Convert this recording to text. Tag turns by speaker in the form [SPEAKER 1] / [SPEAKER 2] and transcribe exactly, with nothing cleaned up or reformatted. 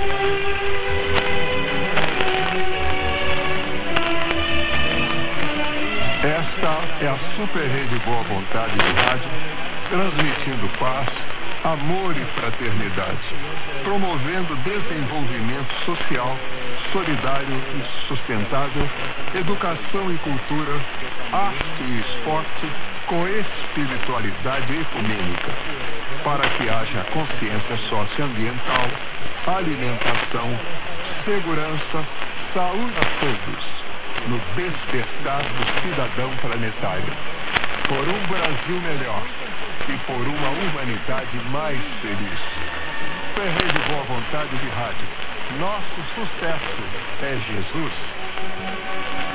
[SPEAKER 1] Esta é a Super Rede Boa Vontade de Rádio, transmitindo paz, amor e fraternidade, promovendo desenvolvimento social, solidário e sustentável, educação e cultura, arte e esporte, com espiritualidade ecumênica, para que haja consciência socioambiental, alimentação, segurança, saúde a todos, no despertar do cidadão planetário, por um Brasil melhor e por uma humanidade mais feliz. Rede Boa Vontade de Rádio. Nosso sucesso é Jesus.